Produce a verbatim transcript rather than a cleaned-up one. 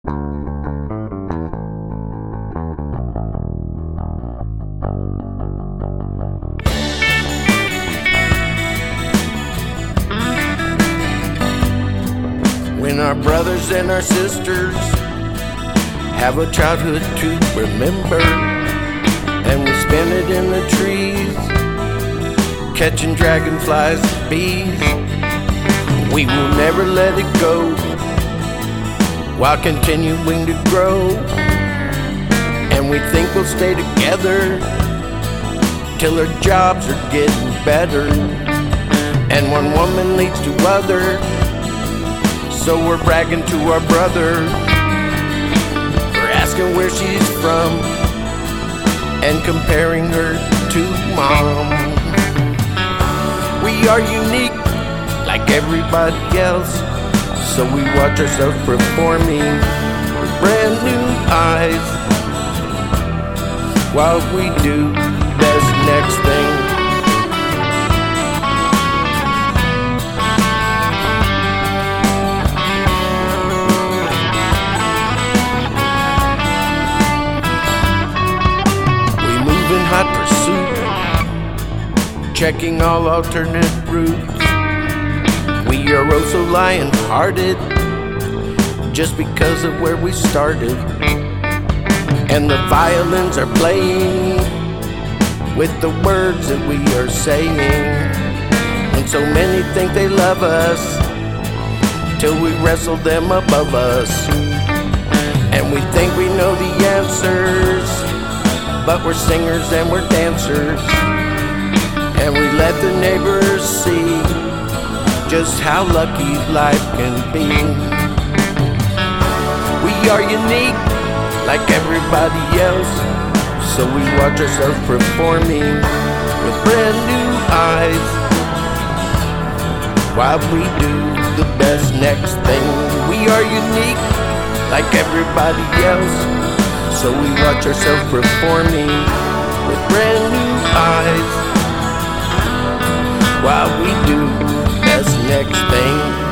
When our brothers and our sisters have a childhood to remember, and we spend it in the trees, catching dragonflies and bees, we will never let it go, while continuing to grow. And we think we'll stay together till our jobs are getting better, and one woman leads to other, so we're bragging to our brother. We're asking where she's from and comparing her to mom. We are unique like everybody else, so we watch ourselves performing with brand new eyes, while we do this next thing. Hot pursuit, checking all alternate routes. We are oh so lion-hearted, just because of where we started. And the violins are playing with the words that we are saying. And so many think they love us till we wrestle them above us. And we think we know the answers, but we're singers and we're dancers, and we let the neighbors see just how lucky life can be. We are unique like everybody else, so we watch ourselves performing with brand new eyes, while we do the best next thing. We are unique like everybody else, so we watch ourselves performing with brand new eyes, while we do best next thing.